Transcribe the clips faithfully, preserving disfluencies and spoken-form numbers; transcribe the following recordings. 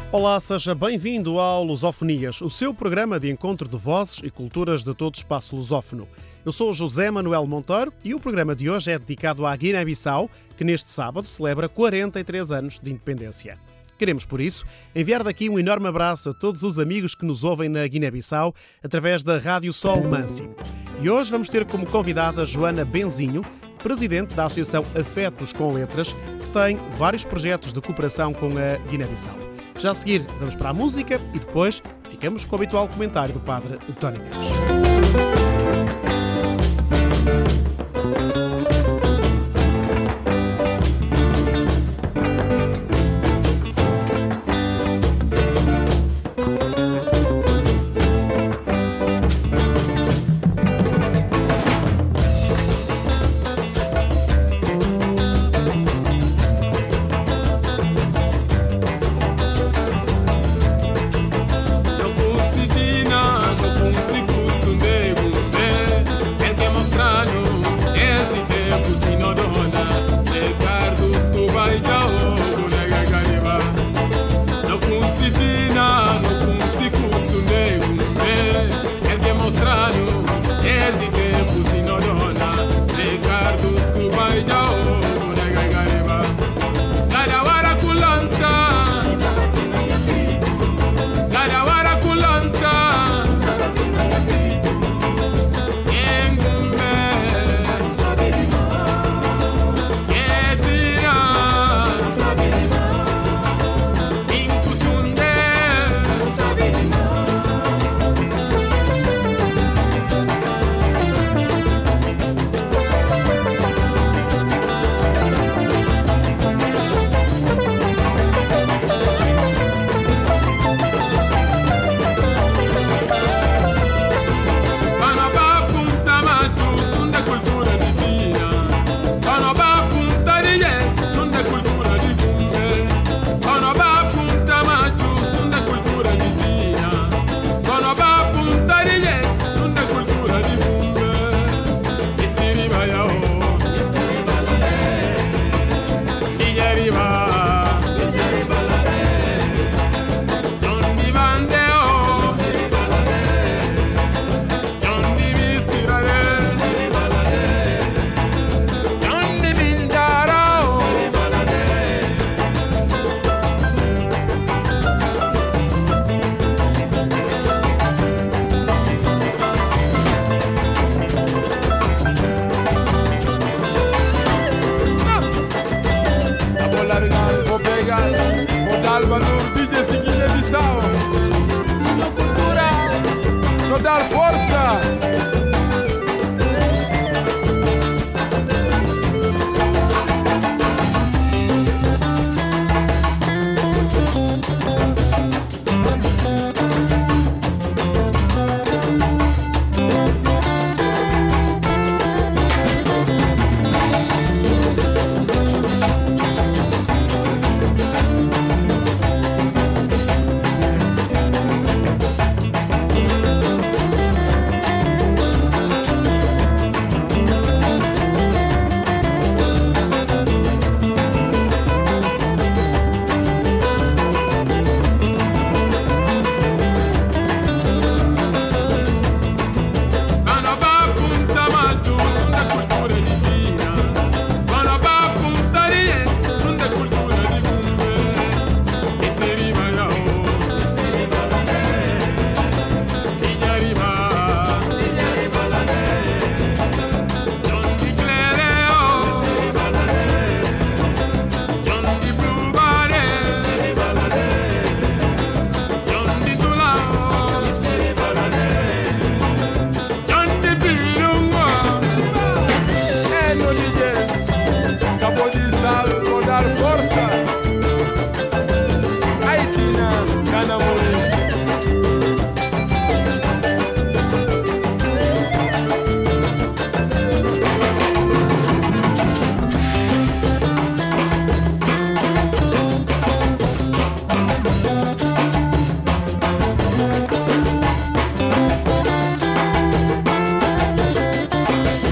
Olá, seja bem-vindo ao Lusofonias, o seu programa de encontro de vozes e culturas de todo o espaço lusófono. Eu sou José Manuel Monteiro e o programa de hoje é dedicado à Guiné-Bissau, que neste sábado celebra quarenta e três anos de independência. Queremos, por isso, enviar daqui um enorme abraço a todos os amigos que nos ouvem na Guiné-Bissau através da Rádio Sol Mansi. E hoje vamos ter como convidada Joana Benzinho, presidente da Associação Afetos com Letras, que tem vários projetos de cooperação com a Guiné-Bissau. Já a seguir, vamos para a música e depois ficamos com o habitual comentário do padre António Mendes.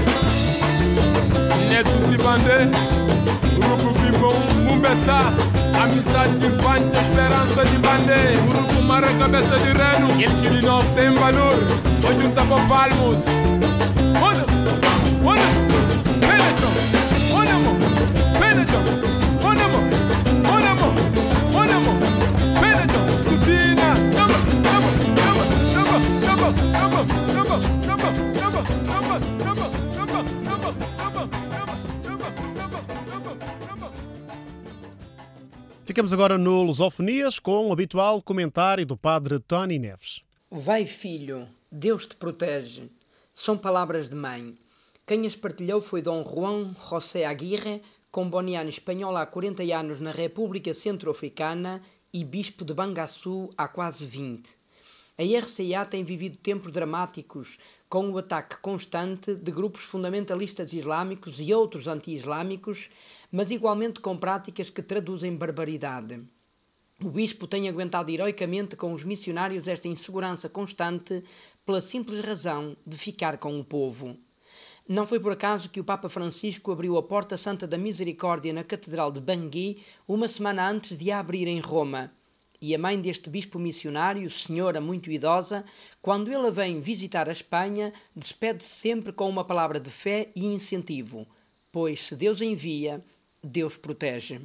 Bande, Ruku Bimbo, Mumbesa, Amizade de panta, esperança de bandeira. Urucumara, cabeça de reno. Ele que de nós tem valor. Hoje um tapa palmos. Olha, olha, penetrou. Olha, amor, penetrou. Olha, amor, olha, amor, olha, amor, penetrou. Tutina, tama, tama, tama, tama, tama, tama, tama, tama, tama, tama, tama, tama, tama, tama. Ficamos agora no Lusofonias com o habitual comentário do padre Tony Neves. Vai, filho, Deus te protege. São palavras de mãe. Quem as partilhou foi Dom Juan José Aguirre, comboniano espanhol há quarenta anos na República Centro-Africana e bispo de Bangassou há quase vinte. A R C A tem vivido tempos dramáticos, com o ataque constante de grupos fundamentalistas islâmicos e outros anti-islâmicos, mas igualmente com práticas que traduzem barbaridade. O bispo tem aguentado heroicamente com os missionários esta insegurança constante pela simples razão de ficar com o povo. Não foi por acaso que o Papa Francisco abriu a Porta Santa da Misericórdia na Catedral de Bangui uma semana antes de a abrir em Roma. E a mãe deste bispo missionário, senhora muito idosa, quando ele vem visitar a Espanha, despede-se sempre com uma palavra de fé e incentivo, pois se Deus envia, Deus protege.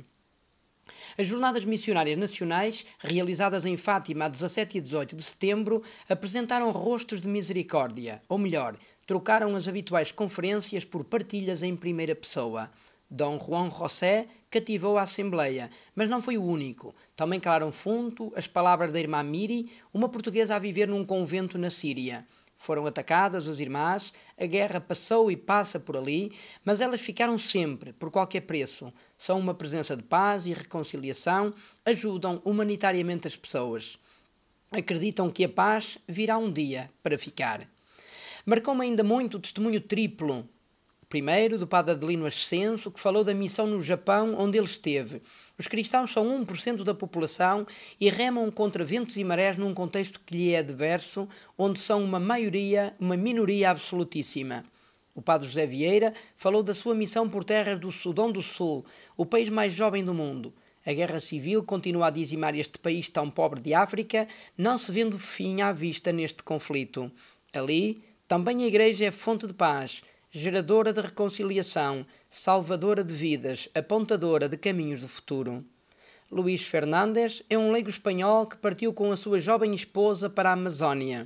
As Jornadas Missionárias Nacionais, realizadas em Fátima a dezassete e dezoito de setembro, apresentaram rostos de misericórdia, ou melhor, trocaram as habituais conferências por partilhas em primeira pessoa. Dom Juan José cativou a Assembleia, mas não foi o único. Também calaram fundo as palavras da irmã Miri, uma portuguesa a viver num convento na Síria. Foram atacadas as irmãs, a guerra passou e passa por ali, mas elas ficaram sempre, por qualquer preço. São uma presença de paz e reconciliação, ajudam humanitariamente as pessoas. Acreditam que a paz virá um dia para ficar. Marcou-me ainda muito o testemunho triplo. Primeiro, do padre Adelino Ascenso, que falou da missão no Japão, onde ele esteve. Os cristãos são um por cento da população e remam contra ventos e marés num contexto que lhe é adverso, onde são uma maioria, uma minoria absolutíssima. O padre José Vieira falou da sua missão por terras do Sudão do Sul, o país mais jovem do mundo. A guerra civil continua a dizimar este país tão pobre de África, não se vendo fim à vista neste conflito. Ali, também a Igreja é fonte de paz, geradora de reconciliação, salvadora de vidas, apontadora de caminhos do futuro. Luís Fernandes é um leigo espanhol que partiu com a sua jovem esposa para a Amazónia.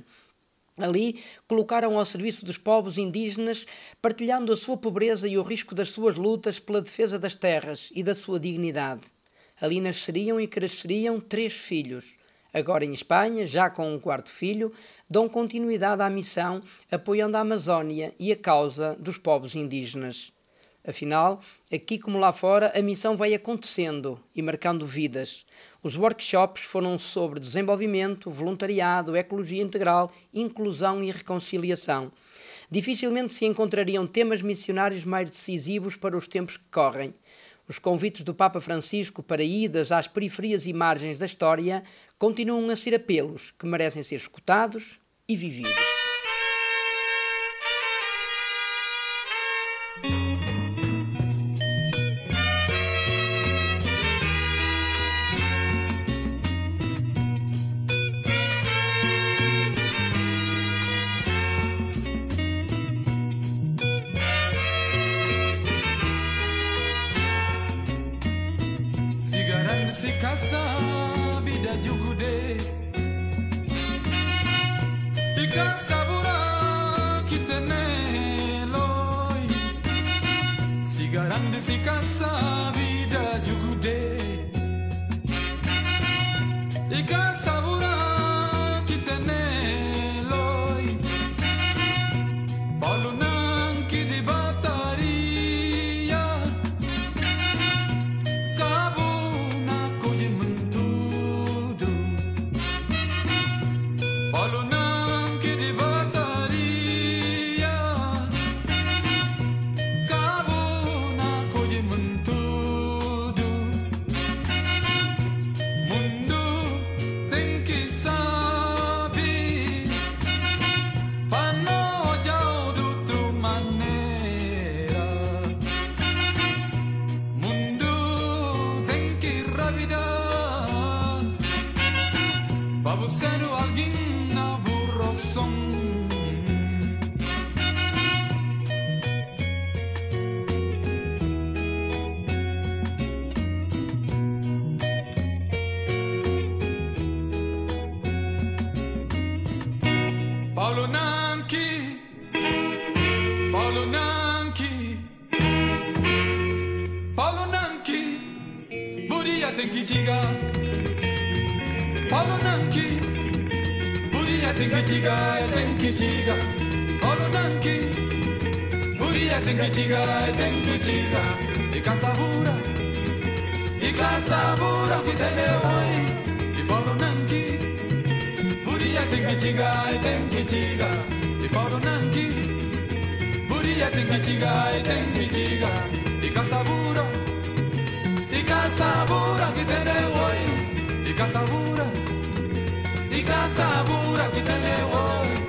Ali colocaram ao serviço dos povos indígenas, partilhando a sua pobreza e o risco das suas lutas pela defesa das terras e da sua dignidade. Ali nasceriam e cresceriam três filhos. Agora em Espanha, já com um quarto filho, dão continuidade à missão, apoiando a Amazónia e a causa dos povos indígenas. Afinal, aqui como lá fora, a missão vai acontecendo e marcando vidas. Os workshops foram sobre desenvolvimento, voluntariado, ecologia integral, inclusão e reconciliação. Dificilmente se encontrariam temas missionários mais decisivos para os tempos que correm. Os convites do Papa Francisco para idas às periferias e margens da história continuam a ser apelos que merecem ser escutados e vividos. Si kasa bida jugude Ika sabura kitene loy Sigaran de si kasa bida jugude Ika sabura kitene loy Balunan kiribataria Cabo na coye mentu vida. Babu sendo alguém na burroção. Paulo Nanki, Paulo Nanki, Paulo Nanki, Buria tem que chegar. Paulo Nanki, Buria tem que chegar, tem que chegar. Paulo Nanki, Buria tem que chegar, tem que chegar. E Casabura, e Casabura que tem hoje. E Paulo Nanki, Buria tem que chegar, tem que chegar. E Paulo Nanki, Buria tem que chegar, tem que chegar. E Casabura, e Casabura que tem hoje. E Casabura, e Casabura que tem hoje.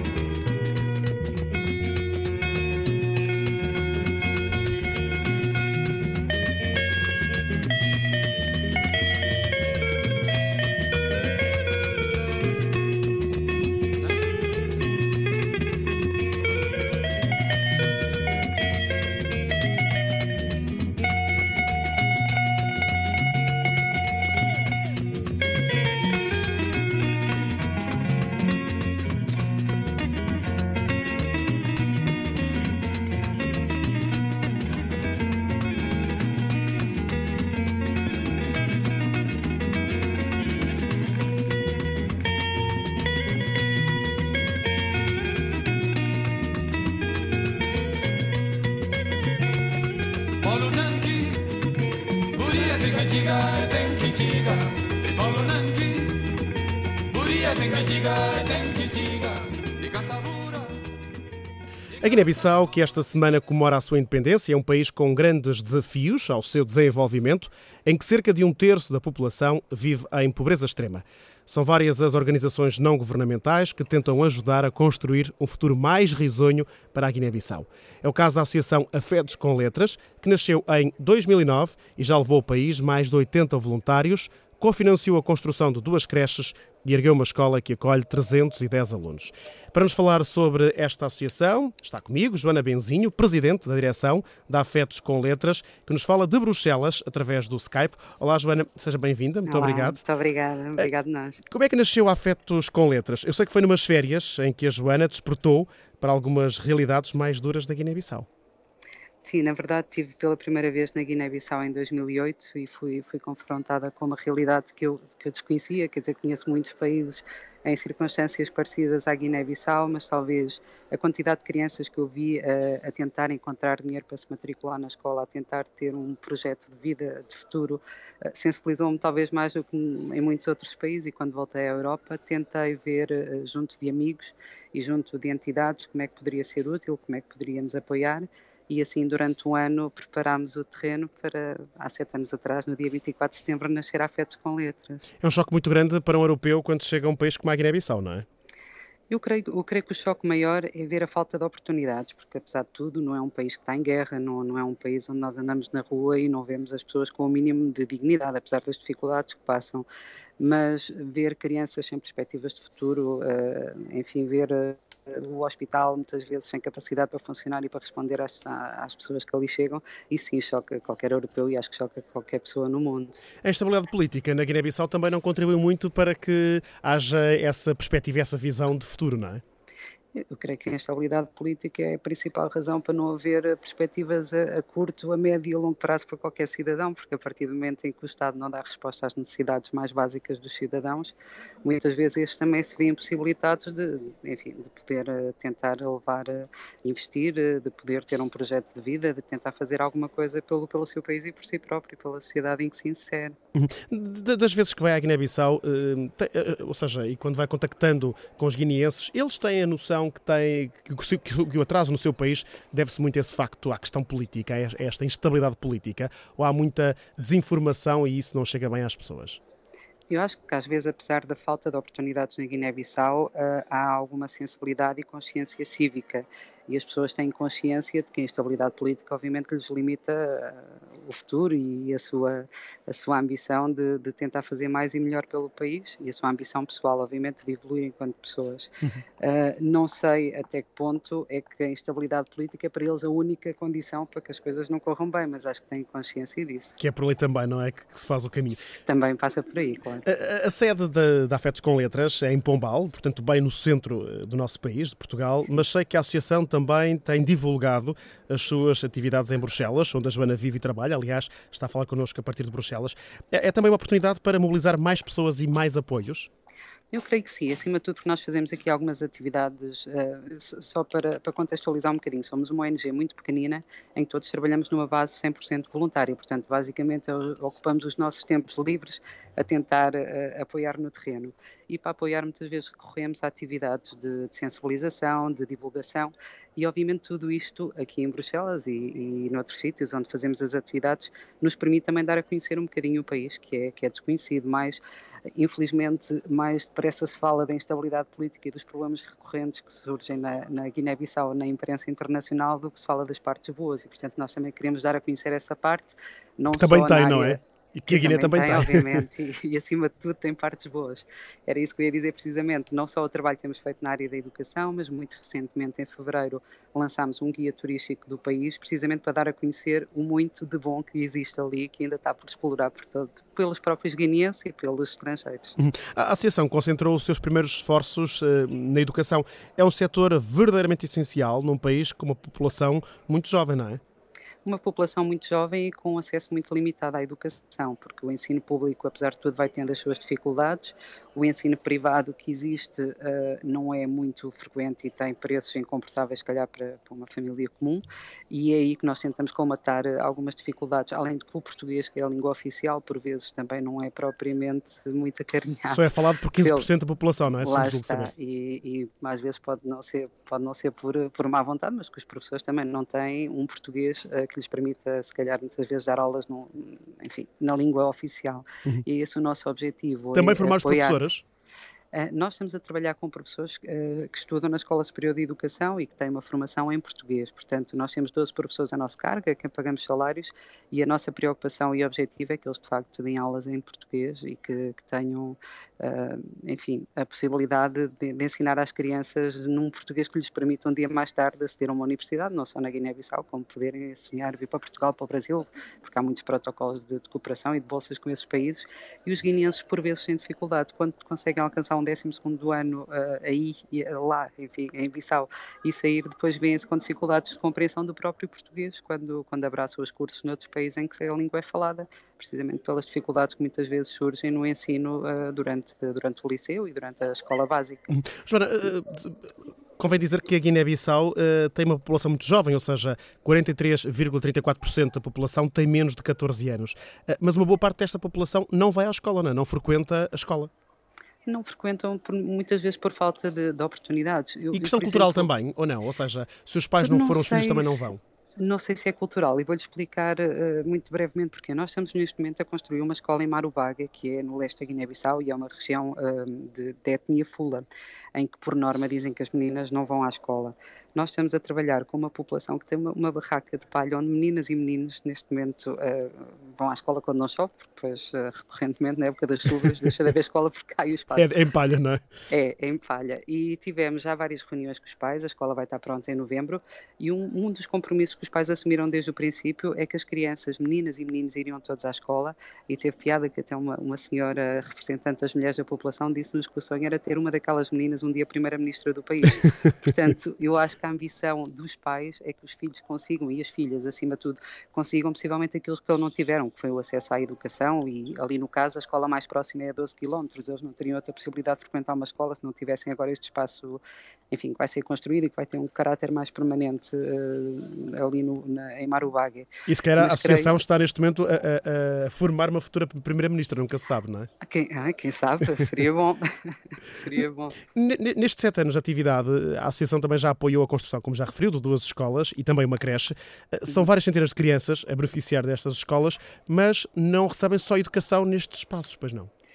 Paulo Nanki, Buria tem que chegar, tem que chegar. Paulo Nanki, Buria tem que chegar, tem que chegar. E Casabura. A Guiné-Bissau, que esta semana comemora a sua independência, é um país com grandes desafios ao seu desenvolvimento, em que cerca de um terço da população vive em pobreza extrema. São várias as organizações não governamentais que tentam ajudar a construir um futuro mais risonho para a Guiné-Bissau. É o caso da Associação Afetos com Letras, que nasceu em dois mil e nove e já levou ao país mais de oitenta voluntários, cofinanciou a construção de duas creches e ergueu uma escola que acolhe trezentos e dez alunos. Para nos falar sobre esta associação, está comigo Joana Benzinho, presidente da direção da Afetos com Letras, que nos fala de Bruxelas através do Skype. Olá, Joana, seja bem-vinda, muito Olá, obrigado. Muito obrigada, obrigado nós. Como é que nasceu a Afetos com Letras? Eu sei que foi numas férias em que a Joana despertou para algumas realidades mais duras da Guiné-Bissau. Sim, na verdade estive pela primeira vez na Guiné-Bissau em dois mil e oito e fui, fui confrontada com uma realidade que eu, que eu desconhecia, quer dizer, conheço muitos países em circunstâncias parecidas à Guiné-Bissau, mas talvez a quantidade de crianças que eu vi a, a tentar encontrar dinheiro para se matricular na escola, a tentar ter um projeto de vida, de futuro, sensibilizou-me talvez mais do que em muitos outros países, e quando voltei à Europa tentei ver junto de amigos e junto de entidades como é que poderia ser útil, como é que poderíamos apoiar. E assim, durante um ano, preparámos o terreno para, há sete anos atrás, no dia vinte e quatro de setembro, nascer Afetos com Letras. É um choque muito grande para um europeu quando chega a um país como a Guiné-Bissau, não é? Eu creio, eu creio que o choque maior é ver a falta de oportunidades, porque apesar de tudo não é um país que está em guerra, não, não é um país onde nós andamos na rua e não vemos as pessoas com o mínimo de dignidade, apesar das dificuldades que passam. Mas ver crianças sem perspectivas de futuro, enfim, ver o hospital muitas vezes sem capacidade para funcionar e para responder às, às pessoas que ali chegam, e sim, choca qualquer europeu e acho que choca qualquer pessoa no mundo. A instabilidade política na Guiné-Bissau também não contribuiu muito para que haja essa perspectiva e essa visão de futuro, não é? Eu creio que a instabilidade política é a principal razão para não haver perspectivas a, a curto, a médio e a longo prazo para qualquer cidadão, porque a partir do momento em que o Estado não dá resposta às necessidades mais básicas dos cidadãos, muitas vezes estes também se veem impossibilitados de, enfim, de poder tentar levar a investir, de poder ter um projeto de vida, de tentar fazer alguma coisa pelo, pelo seu país e por si próprio, pela sociedade em que se insere. Das vezes que vai à Guiné-Bissau, ou seja, e quando vai contactando com os guineenses, eles têm a noção que, tem, que o atraso no seu país deve-se muito a esse facto, à questão política, a esta instabilidade política, ou há muita desinformação e isso não chega bem às pessoas? Eu acho que às vezes, apesar da falta de oportunidades na Guiné-Bissau, há alguma sensibilidade e consciência cívica. e as pessoas têm consciência de que a instabilidade política obviamente que lhes limita uh, o futuro e a sua, a sua ambição de, de tentar fazer mais e melhor pelo país e a sua ambição pessoal, obviamente, de evoluir enquanto pessoas. Uhum. Uh, não sei até que ponto é que a instabilidade política é para eles a única condição para que as coisas não corram bem, mas acho que têm consciência disso. Que é por ali também, não é? Que, que se faz o caminho. Também passa por aí, claro. A, a sede da Afetos com Letras é em Pombal, portanto bem no centro do nosso país, de Portugal, mas sei que a associação também tem divulgado as suas atividades em Bruxelas, onde a Joana vive e trabalha, aliás, está a falar connosco a partir de Bruxelas. É, é também uma oportunidade para mobilizar mais pessoas e mais apoios? Eu creio que sim, acima de tudo porque nós fazemos aqui algumas atividades, uh, só para, para contextualizar um bocadinho, somos uma O N G muito pequenina, em que todos trabalhamos numa base cem por cento voluntária, portanto basicamente ocupamos os nossos tempos livres a tentar uh, apoiar no terreno e para apoiar muitas vezes recorremos a atividades de, de sensibilização, de divulgação e obviamente tudo isto aqui em Bruxelas e, e noutros sítios onde fazemos as atividades nos permite também dar a conhecer um bocadinho o país que é, que é desconhecido, mais infelizmente mais depressa se fala da instabilidade política e dos problemas recorrentes que surgem na, na Guiné-Bissau, na imprensa internacional, do que se fala das partes boas e portanto nós também queremos dar a conhecer essa parte, não também só tem, na não área... é? E que a Guiné também, também tem, tem. Obviamente, e, e acima de tudo tem partes boas. Era isso que eu ia dizer precisamente, não só o trabalho que temos feito na área da educação, mas muito recentemente, em fevereiro, lançámos um guia turístico do país, precisamente para dar a conhecer o muito de bom que existe ali, que ainda está por explorar por todo, pelos próprios guineenses e pelos estrangeiros. A Associação concentrou os seus primeiros esforços uh, na educação. É um setor verdadeiramente essencial num país com uma população muito jovem, não é? Uma população muito jovem e com acesso muito limitado à educação, porque o ensino público, apesar de tudo, vai tendo as suas dificuldades. O ensino privado que existe uh, não é muito frequente e tem preços incomportáveis, se calhar, para, para uma família comum, e é aí que nós tentamos colmatar algumas dificuldades, além de que o português, que é a língua oficial, por vezes também não é propriamente muito acarinhado. Só é falado por quinze por cento da população, não é? Lá está, e, e às vezes pode não ser, pode não ser por, por má vontade, mas que os professores também não têm um português uh, que lhes permita, se calhar, muitas vezes dar aulas no, enfim, na língua oficial. Uhum. E esse é o nosso objetivo. Também é formar os professores? Uh, nós estamos a trabalhar com professores uh, que estudam na Escola Superior de Educação e que têm uma formação em português. Portanto, nós temos doze professores a nosso cargo, a quem pagamos salários, e a nossa preocupação e objetivo é que eles, de facto, deem aulas em português e que, que tenham, uh, enfim, a possibilidade de, de ensinar às crianças num português que lhes permita um dia mais tarde aceder a uma universidade, não só na Guiné-Bissau, como poderem sonhar vir para Portugal, para o Brasil, porque há muitos protocolos de, de cooperação e de bolsas com esses países, e os guineenses, por vezes, têm dificuldade. Quando conseguem alcançar um décimo segundo ano uh, aí, lá, enfim, em Bissau, e sair, depois vêm-se com dificuldades de compreensão do próprio português, quando, quando abraçam os cursos noutros países em que a língua é falada, precisamente pelas dificuldades que muitas vezes surgem no ensino uh, durante, durante o liceu e durante a escola básica. Joana, uh, convém dizer que a Guiné-Bissau uh, tem uma população muito jovem, ou seja, quarenta e três vírgula trinta e quatro por cento da população tem menos de catorze anos. Uh, mas uma boa parte desta população não vai à escola, não, é? Não frequenta a escola. Não frequentam por, muitas vezes por falta de, de oportunidades. Eu, e questão eu, cultural exemplo, também, ou não? Ou seja, se os pais não, não foram, os filhos também não vão? Não sei se é cultural e vou-lhe explicar uh, muito brevemente porque nós estamos neste momento a construir uma escola em Marubaga, que é no leste da Guiné-Bissau e é uma região uh, de, de etnia fula, em que por norma dizem que as meninas não vão à escola. Nós estamos a trabalhar com uma população que tem uma, uma barraca de palha onde meninas e meninos neste momento uh, vão à escola quando não chove, porque depois uh, recorrentemente na época das chuvas deixa de haver escola porque cai o espaço. É em palha, não é? É, é em palha. E tivemos já várias reuniões com os pais, a escola vai estar pronta em novembro e um, um dos compromissos que os pais assumiram desde o princípio é que as crianças, meninas e meninos, iriam todos à escola e teve piada que até uma, uma senhora representante das mulheres da população disse-nos que o sonho era ter uma daquelas meninas um dia primeira-ministra do país. Portanto, eu acho que a ambição dos pais é que os filhos consigam, e as filhas, acima de tudo, consigam possivelmente aquilo que eles não tiveram, que foi o acesso à educação e ali no caso a escola mais próxima é a doze quilómetros, eles não teriam outra possibilidade de frequentar uma escola se não tivessem agora este espaço, enfim, que vai ser construído e que vai ter um caráter mais permanente uh, ali no, na, em Marubaga. E se calhar a associação creio... está neste momento a, a, a formar uma futura primeira-ministra, nunca se sabe, não é? Quem, ah, quem sabe, seria bom. Seria bom. Nestes sete anos de atividade, a associação também já apoiou a construção, como já referiu, de duas escolas e também uma creche. São várias centenas de crianças a beneficiar destas escolas, mas não recebem só educação nestes espaços, pois não?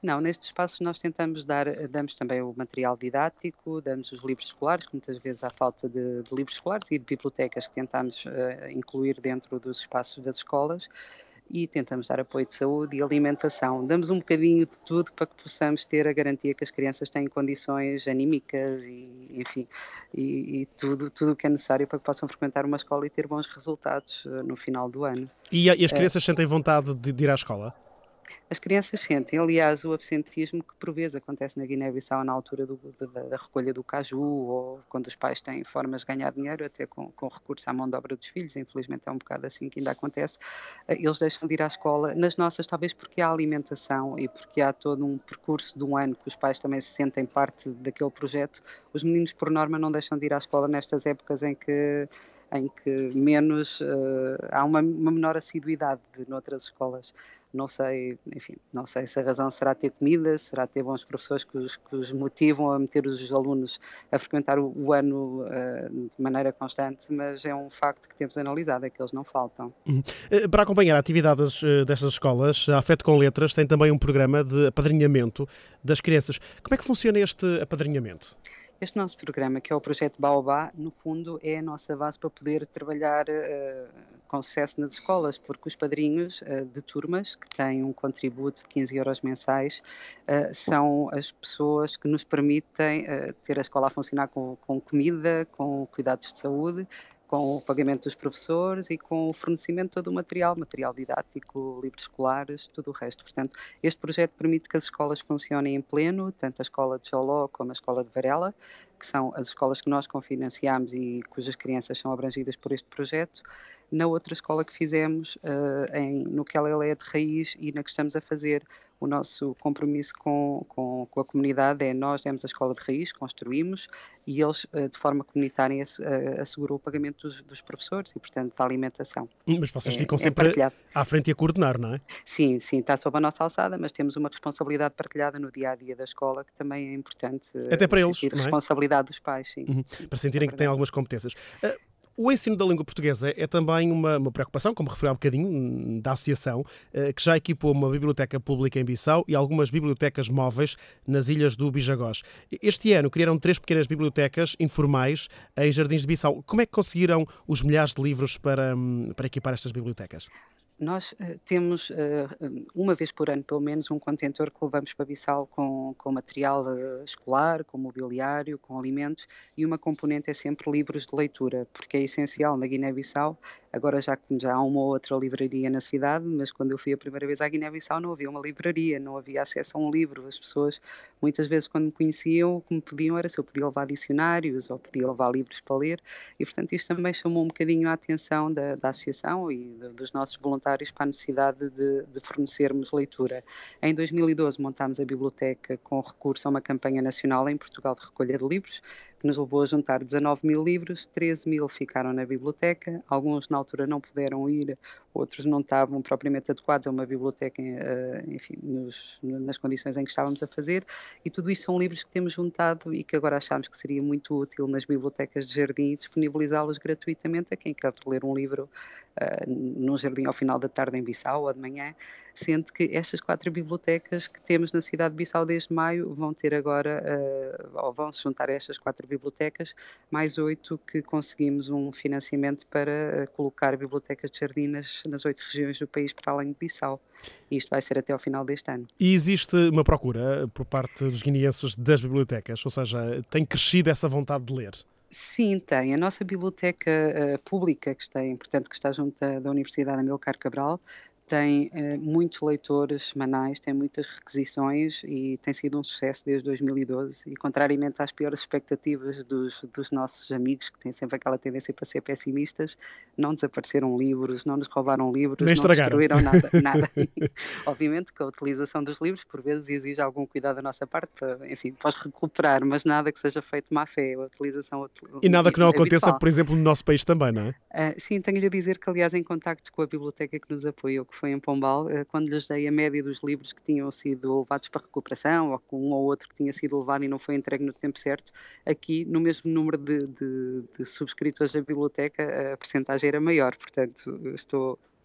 Não, nestes espaços nós tentamos dar, damos também o material didático, damos os livros escolares, que muitas vezes há falta de, de livros escolares e de bibliotecas que tentamos uh, incluir dentro dos espaços das escolas, e tentamos dar apoio de saúde e alimentação. Damos um bocadinho de tudo para que possamos ter a garantia que as crianças têm condições anímicas e, enfim, e, e tudo, tudo o que é necessário para que possam frequentar uma escola e ter bons resultados uh, no final do ano. E, e as crianças uh, sentem vontade de, de ir à escola? As crianças sentem, aliás, o absentismo que por vezes acontece na Guiné-Bissau na altura do, da, da recolha do caju, ou quando os pais têm formas de ganhar dinheiro, até com, com recurso à mão de obra dos filhos, infelizmente é um bocado assim que ainda acontece, eles deixam de ir à escola. Nas nossas, talvez porque há alimentação e porque há todo um percurso de um ano que os pais também se sentem parte daquele projeto, os meninos por norma não deixam de ir à escola nestas épocas em que em que menos, uh, há uma, uma menor assiduidade de noutras escolas. Não sei, enfim, não sei se a razão será ter comida, será ter bons professores que os, que os motivam a meter os alunos a frequentar o, o ano uh, de maneira constante, mas é um facto que temos analisado, é que eles não faltam. Uhum. Para acompanhar atividades destas escolas, a Afeto com Letras tem também um programa de apadrinhamento das crianças. Como é que funciona este apadrinhamento? Este nosso programa, que é o Projeto Baobá, no fundo é a nossa base para poder trabalhar uh, com sucesso nas escolas, porque os padrinhos uh, de turmas, que têm um contributo de quinze euros mensais, uh, são as pessoas que nos permitem uh, ter a escola a funcionar com, com comida, com cuidados de saúde, com o pagamento dos professores e com o fornecimento de todo o material, material didático, livros escolares, tudo o resto. Portanto, este projeto permite que as escolas funcionem em pleno, tanto a escola de Joló como a escola de Varela, que são as escolas que nós cofinanciamos e cujas crianças são abrangidas por este projeto. Na outra escola que fizemos, uh, em, no Quelele de Raiz, e na que estamos a fazer o nosso compromisso com, com, com a comunidade, é nós demos a escola de raiz, construímos, e eles, uh, de forma comunitária, uh, asseguram o pagamento dos, dos professores e, portanto, da alimentação. Mas vocês é, ficam é sempre partilhado. À frente e a coordenar, não é? Sim, sim, está sob a nossa alçada, mas temos uma responsabilidade partilhada no dia-a-dia da escola, que também é importante. Até para eles, não é? Responsabilidade dos pais, sim. Uhum. Sim, para sentirem é que têm algumas competências. Uh, O ensino da língua portuguesa é também uma, uma preocupação, como referi há um bocadinho, da associação, que já equipou uma biblioteca pública em Bissau e algumas bibliotecas móveis nas ilhas do Bijagós. Este ano criaram três pequenas bibliotecas informais em Jardins de Bissau. Como é que conseguiram os milhares de livros para, para equipar estas bibliotecas? Nós uh, temos, uh, uma vez por ano, pelo menos, um contentor que levamos para Bissau com, com material uh, escolar, com mobiliário, com alimentos, e uma componente é sempre livros de leitura, porque é essencial na Guiné-Bissau. Agora já, já há uma ou outra livraria na cidade, mas quando eu fui a primeira vez à Guiné-Bissau não havia uma livraria, não havia acesso a um livro. As pessoas, muitas vezes, quando me conheciam, o que me pediam era se eu podia levar dicionários ou podia levar livros para ler, e, portanto, isto também chamou um bocadinho a atenção da, da associação e de, dos nossos voluntários para a necessidade de, de fornecermos leitura. Em dois mil e doze montámos a biblioteca com recurso a uma campanha nacional em Portugal de recolha de livros, que nos levou a juntar dezanove mil livros, treze mil ficaram na biblioteca, alguns na altura não puderam ir, outros não estavam propriamente adequados a uma biblioteca, enfim, nos, nas condições em que estávamos a fazer, e tudo isto são livros que temos juntado e que agora achámos que seria muito útil nas bibliotecas de jardim disponibilizá-los gratuitamente a quem quer ler um livro uh, num jardim ao final da tarde em Bissau ou de manhã, sendo que estas quatro bibliotecas que temos na cidade de Bissau desde maio vão ter agora, uh, ou vão se juntar a estas quatro bibliotecas, mais oito que conseguimos um financiamento para uh, colocar bibliotecas de jardim nas, nas oito regiões do país para além de Bissau. E isto vai ser até ao final deste ano. E existe uma procura por parte dos guineenses das bibliotecas, ou seja, tem crescido essa vontade de ler? Sim, tem. A nossa biblioteca uh, pública, que está, portanto, que está junto da, da Universidade Amilcar Cabral, tem eh, muitos leitores semanais, tem muitas requisições e tem sido um sucesso desde dois mil e doze, e contrariamente às piores expectativas dos, dos nossos amigos, que têm sempre aquela tendência para ser pessimistas, não desapareceram livros, não nos roubaram livros, nem não destruíram nada. nada. Obviamente que a utilização dos livros por vezes exige algum cuidado da nossa parte para, enfim, para os recuperar, mas nada que seja feito de má fé, a utilização E nada que não habitual. aconteça, por exemplo, no nosso país também, não é? Uh, sim, tenho-lhe a dizer que, aliás, em contacto com a biblioteca que nos apoiou, que foi em Pombal, uh, quando lhes dei a média dos livros que tinham sido levados para recuperação, ou com um ou outro que tinha sido levado e não foi entregue no tempo certo, aqui, no mesmo número de, de, de subscritores da biblioteca, a percentagem era maior, portanto, estou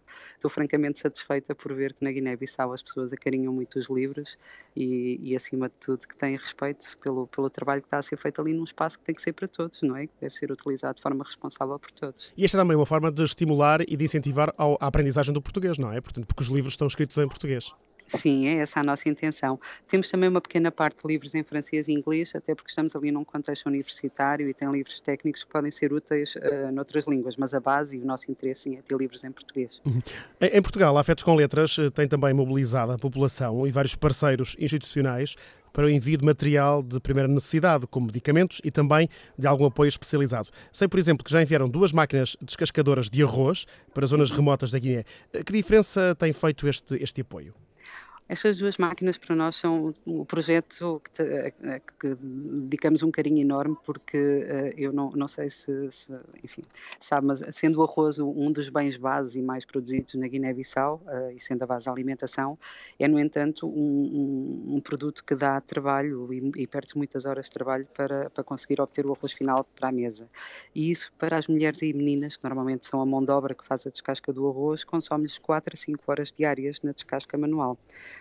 estou francamente satisfeita por ver que na Guiné-Bissau as pessoas acarinham muito os livros e, e acima de tudo, que têm respeito pelo, pelo trabalho que está a ser feito ali num espaço que tem que ser para todos, não é? Que deve ser utilizado de forma responsável por todos. E esta é também uma forma de estimular e de incentivar ao, a aprendizagem do português, não é? Portanto, porque os livros estão escritos em português. Sim, é essa a nossa intenção. Temos também uma pequena parte de livros em francês e inglês, até porque estamos ali num contexto universitário e tem livros técnicos que podem ser úteis uh, noutras línguas, mas a base e o nosso interesse sim, é ter livros em português. Uhum. Em, em Portugal, a Afetos com Letras tem também mobilizado a população e vários parceiros institucionais para o envio de material de primeira necessidade, como medicamentos e também de algum apoio especializado. Sei, por exemplo, que já enviaram duas máquinas descascadoras de arroz para zonas remotas da Guiné. Que diferença tem feito este, este apoio? Estas duas máquinas para nós são o projeto que, te, que dedicamos um carinho enorme porque uh, eu não, não sei se, se, enfim, sabe, mas sendo o arroz um dos bens base e mais produzidos na Guiné-Bissau uh, e sendo a base da alimentação, é no entanto um, um, um produto que dá trabalho e, e perde-se muitas horas de trabalho para, para conseguir obter o arroz final para a mesa. E isso para as mulheres e meninas, que normalmente são a mão de obra que faz a descasca do arroz, consome-lhes quatro a cinco horas diárias na descasca manual.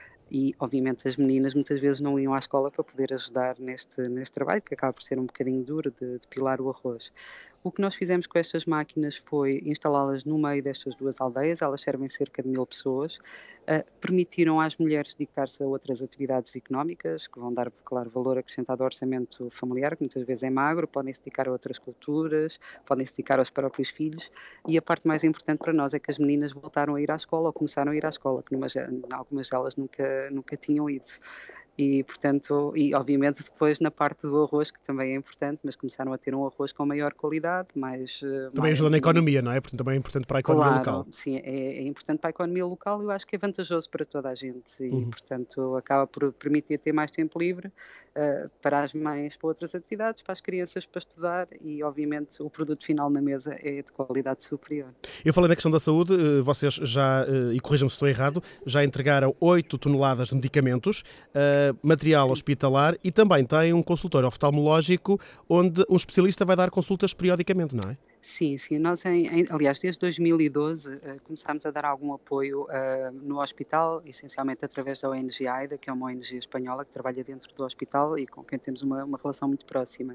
E, obviamente, as meninas muitas vezes não iam à escola para poder ajudar neste, neste trabalho, que acaba por ser um bocadinho duro de, de pilar o arroz. O que nós fizemos com estas máquinas foi instalá-las no meio destas duas aldeias, elas servem cerca de mil pessoas, uh, permitiram às mulheres dedicar-se a outras atividades económicas, que vão dar, claro, valor acrescentado ao orçamento familiar, que muitas vezes é magro, podem se dedicar a outras culturas, podem se dedicar aos próprios filhos, e a parte mais importante para nós é que as meninas voltaram a ir à escola, ou começaram a ir à escola, que numa, algumas delas nunca, nunca tinham ido. E, portanto, e obviamente depois na parte do arroz, que também é importante, mas começaram a ter um arroz com maior qualidade, mais... Também mais, ajuda na economia, não é? Portanto, também é importante para a economia claro, local. Sim, é, é importante para a economia local e eu acho que é vantajoso para toda a gente e, Uhum. portanto, acaba por permitir ter mais tempo livre uh, para as mães, para outras atividades, para as crianças para estudar e, obviamente, o produto final na mesa é de qualidade superior. Eu falei na questão da saúde, vocês já, e corrijam-me se estou errado, já entregaram oito toneladas de medicamentos, material Sim. hospitalar e também tem um consultório oftalmológico onde um especialista vai dar consultas periodicamente, não é? Sim, sim. Nós, em, em, aliás, desde dois mil e doze uh, começámos a dar algum apoio uh, no hospital, essencialmente através da O N G AIDA, que é uma O N G espanhola que trabalha dentro do hospital e com quem temos uma, uma relação muito próxima.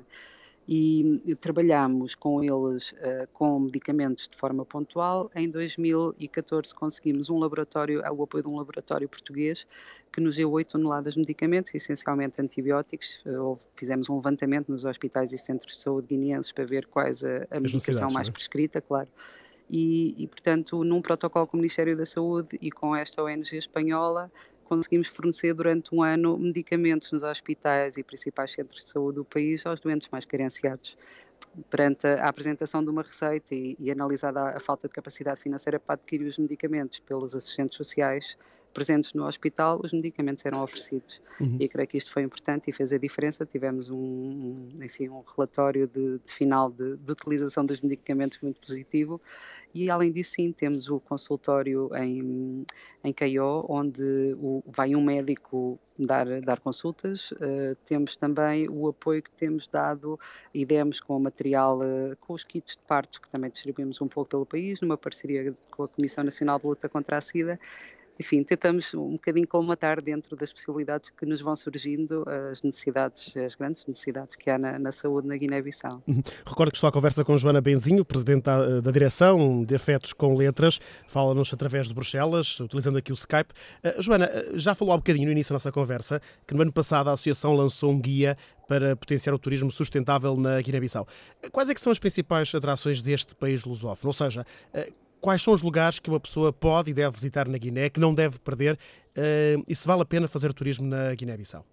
E, e trabalhámos com eles uh, com medicamentos de forma pontual. Em dois mil e catorze conseguimos um laboratório, o apoio de um laboratório português que nos deu oito toneladas de medicamentos, essencialmente antibióticos. Uh, fizemos um levantamento nos hospitais e centros de saúde guineenses para ver quais a, a medicação mais prescrita, claro. E, e, portanto, num protocolo com o Ministério da Saúde e com esta O N G espanhola, conseguimos fornecer durante um ano medicamentos nos hospitais e principais centros de saúde do país aos doentes mais carenciados. Perante a apresentação de uma receita e, e analisada a, a falta de capacidade financeira para adquirir os medicamentos pelos assistentes sociais presentes no hospital, os medicamentos eram oferecidos. Uhum. E creio que isto foi importante e fez a diferença. Tivemos um, enfim, um relatório de, de final de, de utilização dos medicamentos muito positivo. E, além disso, sim, temos o consultório em, em Caió, onde o, vai um médico dar, dar consultas. Uh, temos também o apoio que temos dado e demos com o material, uh, com os kits de parto, que também distribuímos um pouco pelo país, numa parceria com a Comissão Nacional de Luta contra a SIDA. Enfim, tentamos um bocadinho colmatar dentro das possibilidades que nos vão surgindo as necessidades, as grandes necessidades que há na, na saúde na Guiné-Bissau. Uhum. Recordo que estou à conversa com Joana Benzinho, Presidente da, da Direção de Afetos com Letras. Fala-nos através de Bruxelas, utilizando aqui o Skype. Uh, Joana, já falou há um bocadinho no início da nossa conversa que no ano passado a Associação lançou um guia para potenciar o turismo sustentável na Guiné-Bissau. Quais é que são as principais atrações deste país lusófono? Ou seja, uh, quais são os lugares que uma pessoa pode e deve visitar na Guiné, que não deve perder, uh, e se vale a pena fazer turismo na Guiné-Bissau?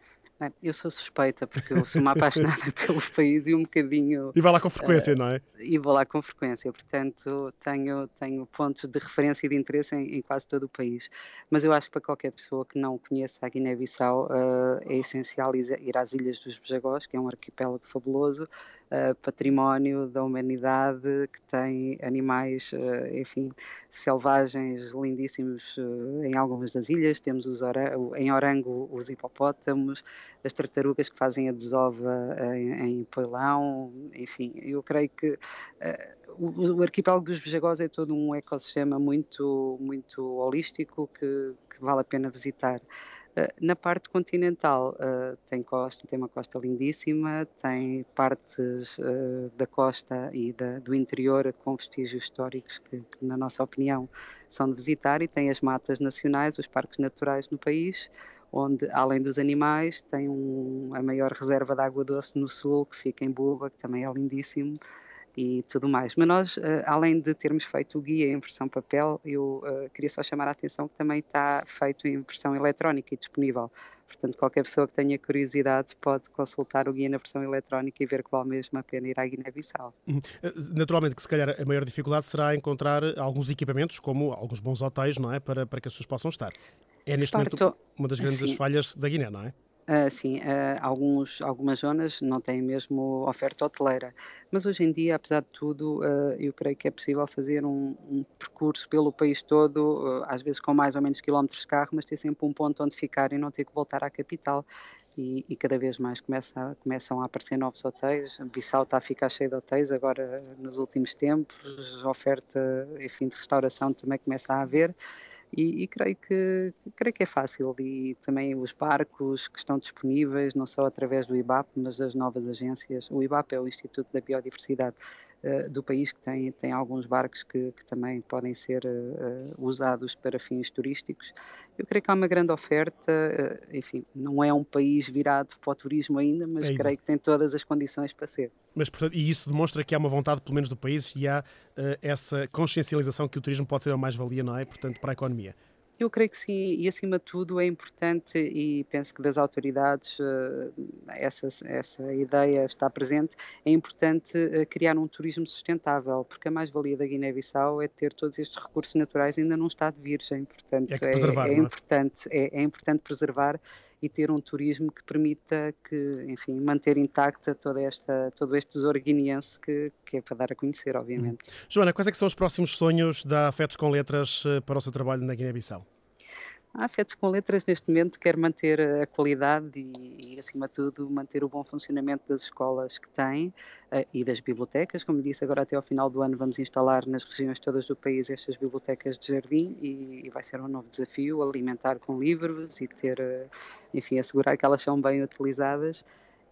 Eu sou suspeita, porque eu sou uma apaixonada pelo país e um bocadinho... E vai lá com frequência, uh, não é? E vou lá com frequência, portanto tenho, tenho pontos de referência e de interesse em, em quase todo o país. Mas eu acho que para qualquer pessoa que não conheça a Guiné-Bissau uh, é essencial ir às Ilhas dos Bejagós, que é um arquipélago fabuloso, uh, património da humanidade, que tem animais, uh, enfim, selvagens lindíssimos uh, em algumas das ilhas. Temos os ora- em Orango os hipopótamos, das tartarugas que fazem a desova em, em Poilão, enfim, eu creio que uh, o, o arquipélago dos Bejagós é todo um ecossistema muito, muito holístico que, que vale a pena visitar. Uh, na parte continental uh, tem, costa, tem uma costa lindíssima, tem partes uh, da costa e da, do interior com vestígios históricos que, que, na nossa opinião, são de visitar, e tem as matas nacionais, os parques naturais no país, onde, além dos animais, tem um, a maior reserva de água doce no sul, que fica em Buba, que também é lindíssimo, e tudo mais. Mas nós, uh, além de termos feito o guia em versão papel, eu uh, queria só chamar a atenção que também está feito em versão eletrónica e disponível. Portanto, qualquer pessoa que tenha curiosidade pode consultar o guia na versão eletrónica e ver que vale mesmo a pena ir à Guiné-Bissau. Uhum. Naturalmente que se calhar a maior dificuldade será encontrar alguns equipamentos, como alguns bons hotéis, não é? Para, para que as pessoas possam estar. É neste Parto, momento uma das grandes sim. falhas da Guiné, não é? Uh, sim, uh, alguns, algumas zonas não têm mesmo oferta hoteleira, mas hoje em dia, apesar de tudo, uh, eu creio que é possível fazer um, um percurso pelo país todo, uh, às vezes com mais ou menos quilómetros de carro, mas ter sempre um ponto onde ficar e não ter que voltar à capital, e, e cada vez mais começa, começam a aparecer novos hotéis. Bissau está a ficar cheio de hotéis agora nos últimos tempos, a oferta, enfim, de restauração também começa a haver. E, e creio, que, creio que é fácil, e também os barcos que estão disponíveis, não só através do I B A P, mas das novas agências. O I B A P é o Instituto da Biodiversidade uh, do país, que tem, tem alguns barcos que, que também podem ser uh, usados para fins turísticos. Eu creio que há uma grande oferta, uh, enfim, não é um país virado para o turismo ainda, mas ainda. creio que tem todas as condições para ser. Mas, portanto, e isso demonstra que há uma vontade, pelo menos do país, e há uh, essa consciencialização que o turismo pode ser uma mais-valia, não é? Portanto, para a economia. Eu creio que sim, e acima de tudo é importante, e penso que das autoridades essa, essa ideia está presente, é importante criar um turismo sustentável, porque a mais-valia da Guiné-Bissau é ter todos estes recursos naturais ainda num estado virgem, portanto é, é, é, é? importante, é, é importante preservar e ter um turismo que permita que, enfim, manter intacta toda esta, todo este tesouro guineense que, que é para dar a conhecer, obviamente. Hum. Joana, quais é que são os próximos sonhos da Afetos com Letras para o seu trabalho na Guiné-Bissau? A Afetos com Letras, neste momento, quer manter a qualidade e, e, acima de tudo, manter o bom funcionamento das escolas que tem uh, e das bibliotecas. Como disse, agora até ao final do ano vamos instalar nas regiões todas do país estas bibliotecas de jardim, e, e vai ser um novo desafio alimentar com livros e ter, uh, enfim, assegurar que elas são bem utilizadas.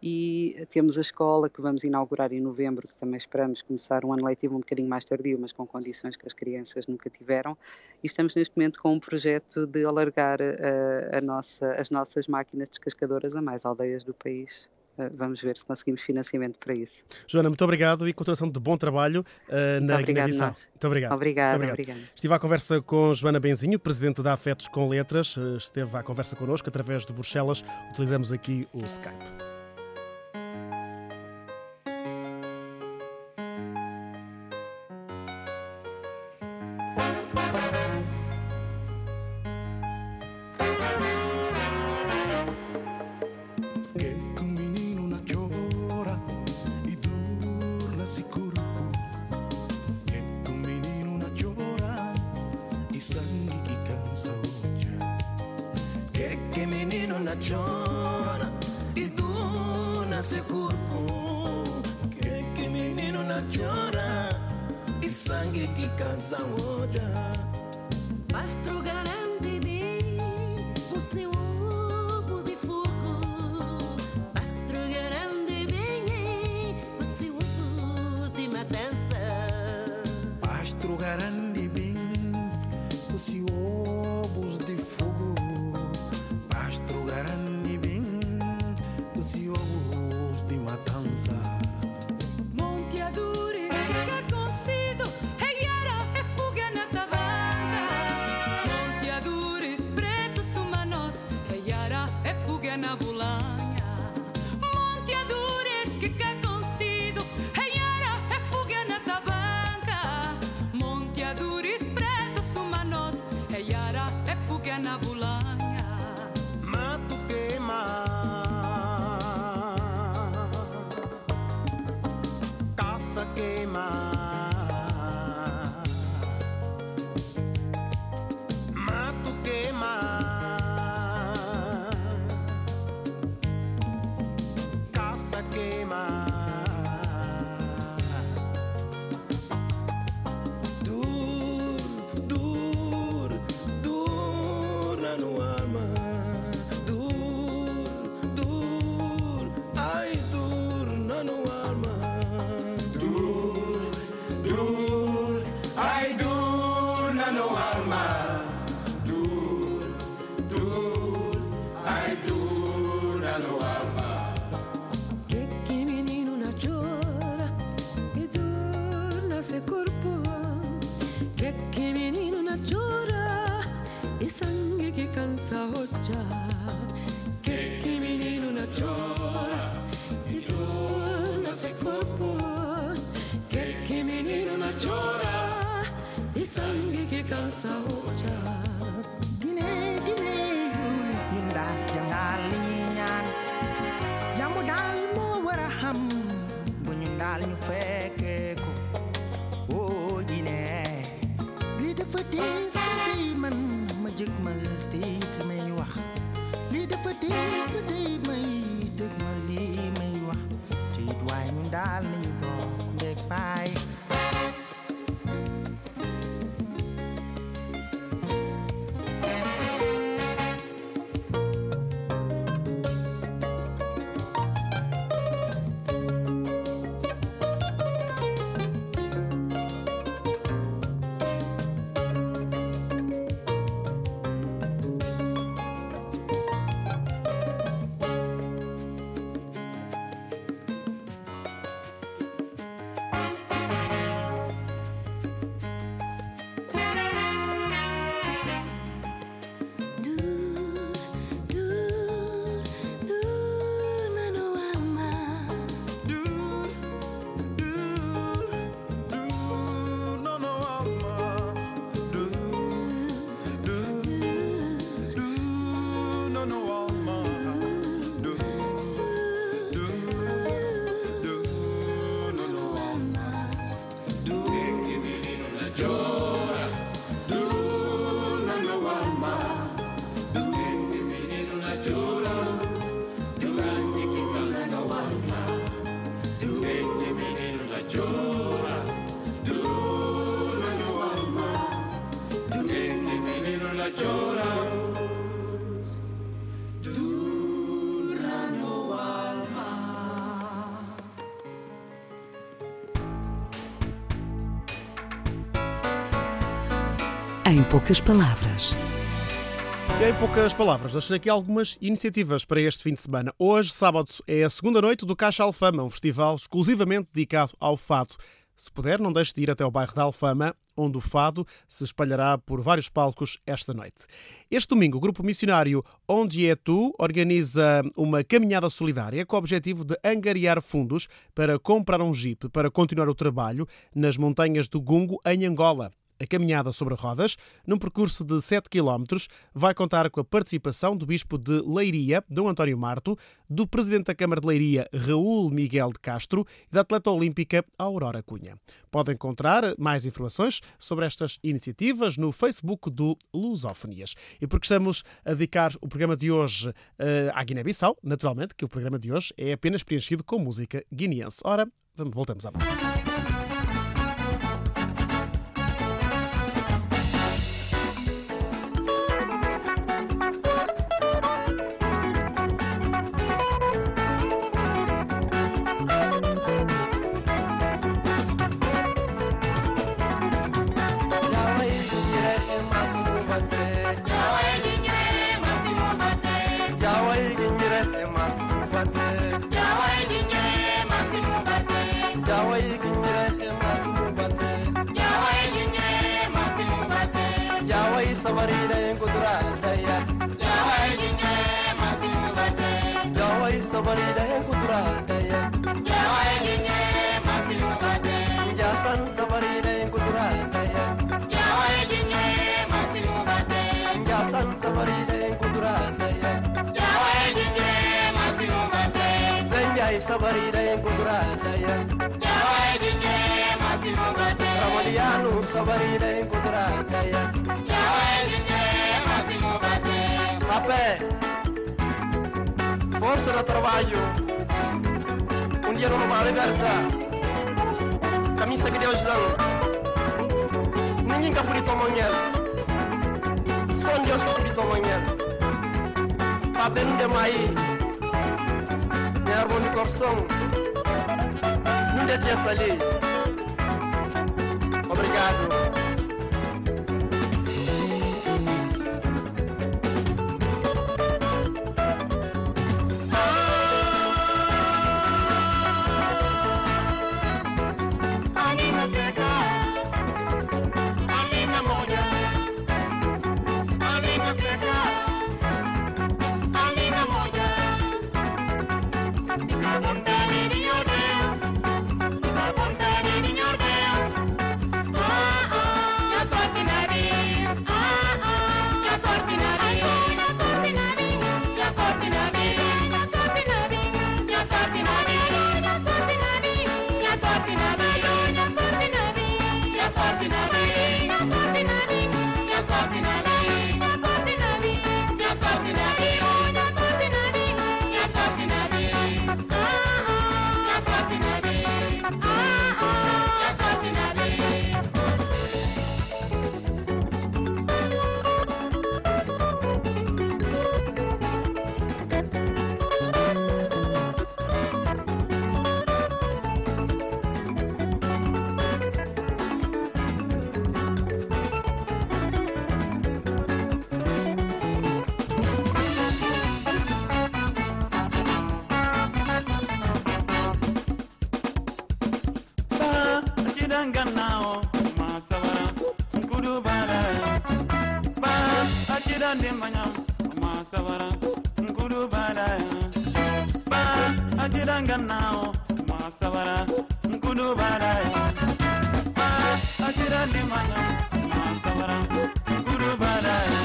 E temos a escola que vamos inaugurar em novembro, que também esperamos começar um ano letivo um bocadinho mais tardio, mas com condições que as crianças nunca tiveram, e estamos neste momento com um projeto de alargar a, a nossa, as nossas máquinas descascadoras a mais aldeias do país. Vamos ver se conseguimos financiamento para isso. Joana, muito obrigado e continuação de bom trabalho uh, na Guiné-Bissau. Muito obrigado. Obrigado. Obrigado, obrigado. Estive à conversa com Joana Benzinho, presidente da Afetos com Letras. Esteve à conversa connosco através de Bruxelas. Utilizamos aqui o Skype. Chora e tu nasce corpo, que que menino na chora e sangue que cansa hoje. Pastro garante bem o seu ovo de fogo. Pastro garante bem o seu ovo de matança. Pastro garante bem o seu ovo de fogo. Garante bem os ovos de matança. Monteadores que é conhecido, Heiara é fuga na tabanca. Monteadores pretos humanos, Heiara é fuga na bulanha. Monteadores que é conhecido, Heiara é fuga na tabanca. Monteadores pretos humanos, Heiara é fuga na bulanha. Caça queima, mato queima, ai dura no alma. Que que menino na chora e dor na seu corpo. Que que menino na chora e sangue que cansa rocha. Que que menino na chora e dor na seu corpo. Que que menino na chora e sangue que cansa rocha. Dine dine yinda jangal ñaan jamu dal mo wara xam bu ñu dal ñu fekke ko o dine li dafa diis ba tey man ma jëgmal tiit li may wax li dafa diis ba tey may dëgmal li may wax tiit waaye ñu dal nañu bokk ndek baay. Em poucas palavras. E em poucas palavras, deixo aqui algumas iniciativas para este fim de semana. Hoje, sábado, é a segunda noite do Caixa Alfama, um festival exclusivamente dedicado ao fado. Se puder, não deixe de ir até o bairro da Alfama, onde o fado se espalhará por vários palcos esta noite. Este domingo, o grupo missionário Onde é Tu organiza uma caminhada solidária com o objetivo de angariar fundos para comprar um jipe para continuar o trabalho nas montanhas do Gungo, em Angola. A caminhada sobre rodas, num percurso de sete quilómetros, vai contar com a participação do Bispo de Leiria, Dom António Marto, do Presidente da Câmara de Leiria, Raul Miguel de Castro, e da atleta olímpica Aurora Cunha. Podem encontrar mais informações sobre estas iniciativas no Facebook do Lusófonias. E porque estamos a dedicar o programa de hoje uh, à Guiné-Bissau, naturalmente que o programa de hoje é apenas preenchido com música guineense. Ora, vamos, voltamos à música. Sabarina encontrada ya. Jawai jinye masimu bate. Jawai sabarina encontrada ya. Jawai jinye masimu bate. Jasan sabarina encontrada ya. Jawai jinye masimu bate. Jasan sabarina encontrada ya. Jawai jinye masimu bate. Senjai sabarina encontrada ya. Jawai jinye masimu bate. Ramaliano sabarina encontrada ya. Rapé, força no trabalho, um dia numa liberta, camisa que Deus dá, ninguém que pode tomar dinheiro, só Deus que pode tomar dinheiro, para bem de maí, minha irmã de coração, não deve essa ali, obrigado. ba atiranga nao masabara kudu baraya ba atirandi manya masabara kudu baraya.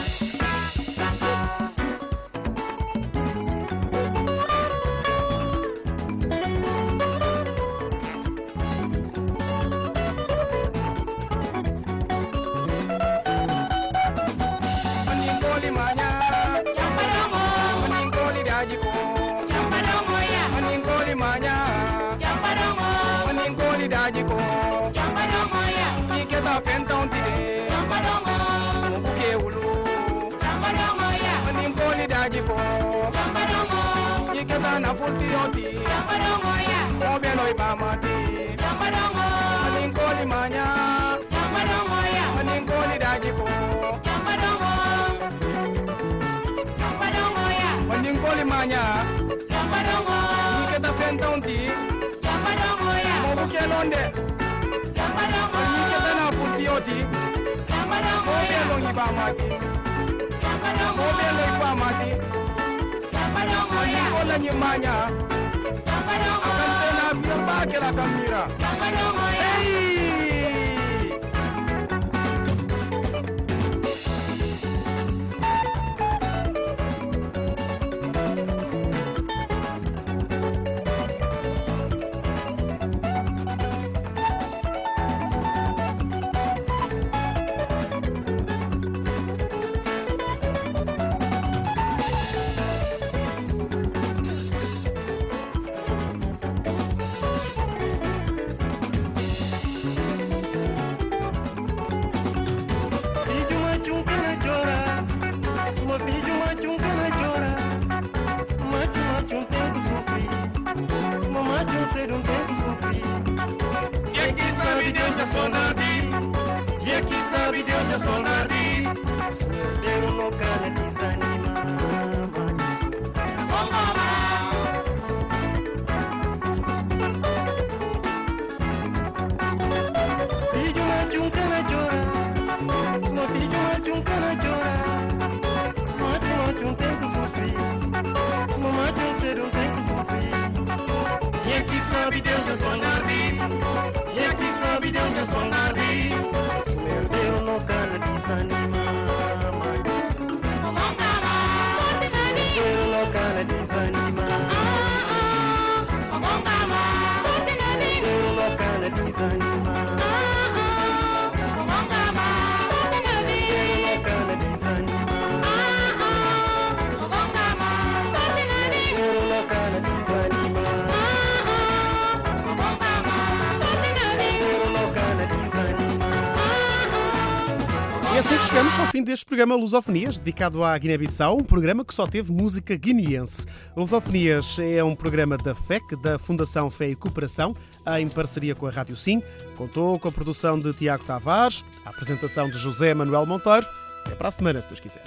E assim chegamos ao fim deste programa Lusofonias, dedicado à Guiné-Bissau, um programa que só teve música guineense. Lusofonias é um programa da F E C, da Fundação Fé e Cooperação, em parceria com a Rádio Sim. Contou com a produção de Tiago Tavares, a apresentação de José Manuel Monteiro. Até para a semana, se Deus quiser.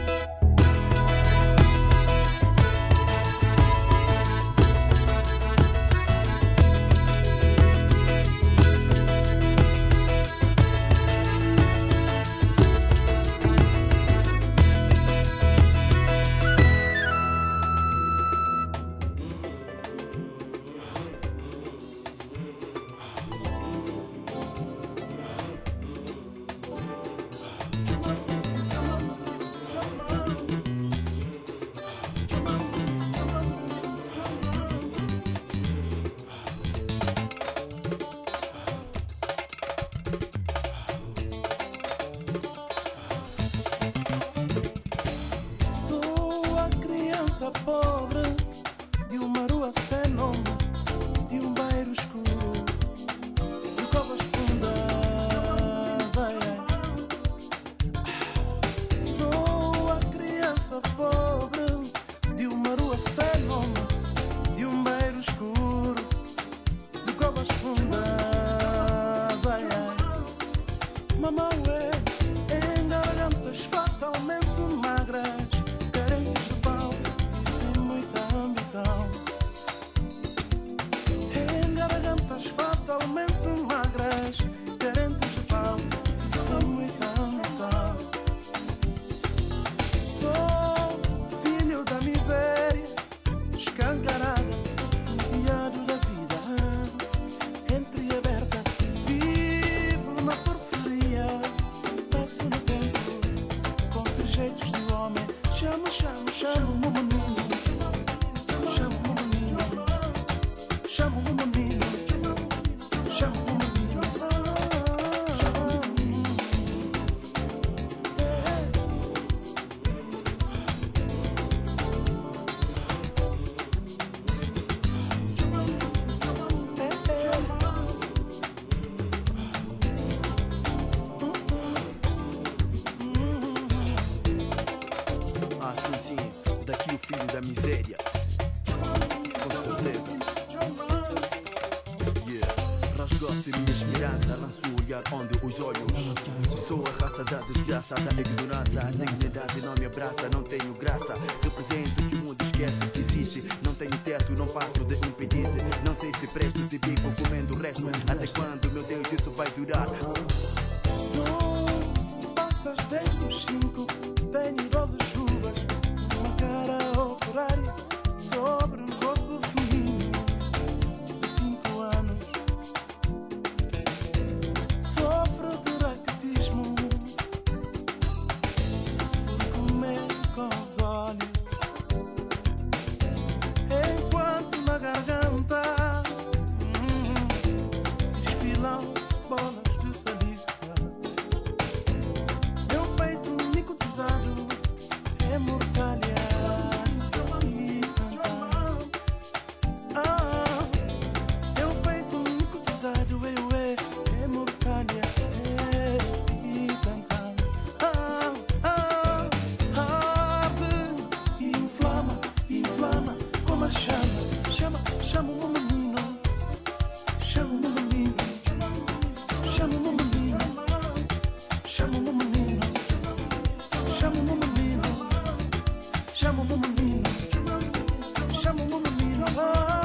Pobre de uma rua sem nome, de um bairro escuro, de covas fundas. Ai, ai. Sou a criança pobre de uma rua sem nome, de um bairro escuro, de covas fundas. Ai, ai. Mamãe, em gargantas fatalmente magras, carentes de pau. Em gargantas fatalmente magras, carentes de pau, sem muita ambição. Sou filho da miséria, doce, minha esperança. Lanço o olhar onde os olhos. Sou a raça da desgraça, da ignorância. A dignidade não me abraça, não tenho graça. Represento que o mundo esquece que existe. Não tenho teto, não passo de um pedido. Não sei se presto, se vivo comendo o resto. Até quando, meu Deus, isso vai durar? Não passas desde os cinco. Tenho doze chuvas, uma cara operária sobre um corpo feminino de cinco anos. Sofro de raquitismo por comer com os olhos, enquanto na garganta hum, desfilam bolas de saliva. Meu peito nicotizado é mortalha. Ah, meu peito nicotizado eu é, é mortalha. É, e tanta. Ah, ah, arde e inflama, inflama como a chama. Chama, chama o meu menino. Chama o meu menino. Chama o meu menino. Chama o meu menino. Chama o meu menino. Chama o meu menino. Chama o meu menino.